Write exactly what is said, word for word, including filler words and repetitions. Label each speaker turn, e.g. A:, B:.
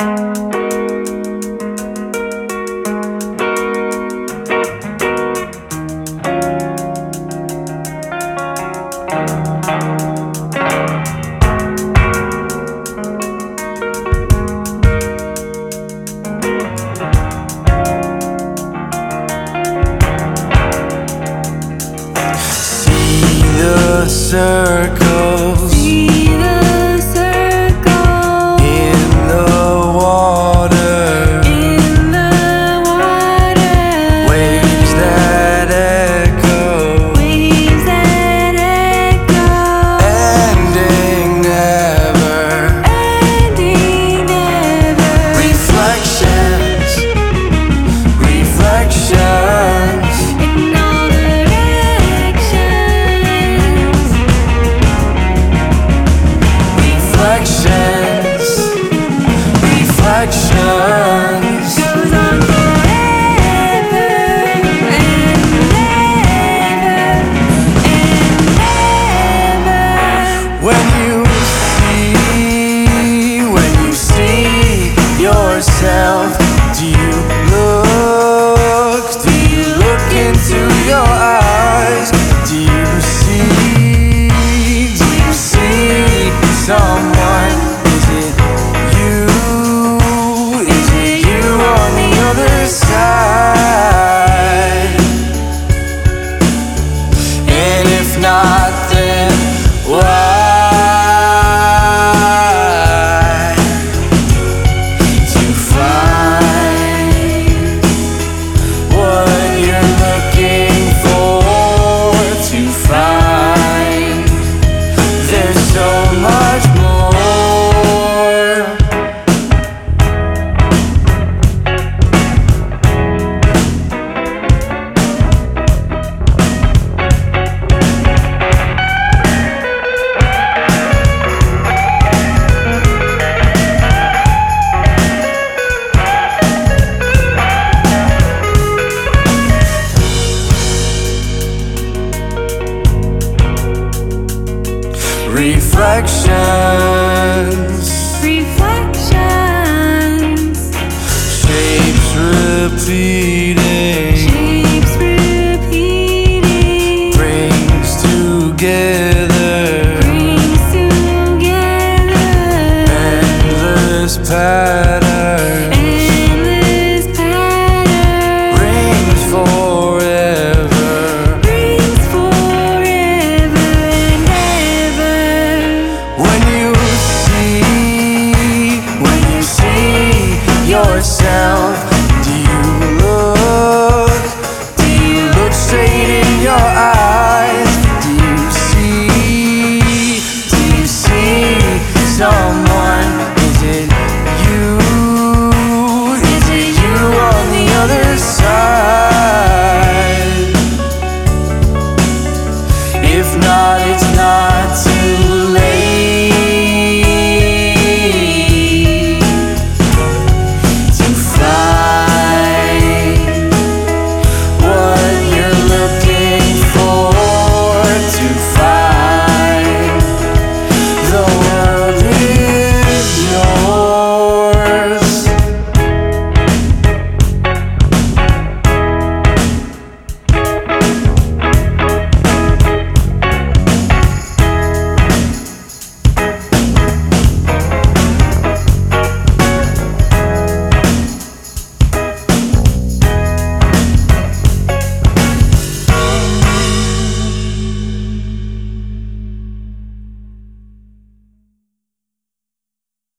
A: Circles,
B: see the circles
A: in the water,
B: in the water,
A: waves that echo,
B: waves that echo,
A: ending never,
B: ending never,
A: reflections, reflections,
B: in all directions,
A: reflections, reflections.
B: goes on forever and ever and ever.
A: When you see, when you see yourself, do you look, do you look into your eyes? Do you see, do you see someone? Is it you, is it you on the other side? And if not, then why? To find what you're looking for, to find there's so much more. Reflections,
B: Reflections,
A: shapes repeating,
B: shapes repeating,
A: brings together
B: brings together
A: endless paths.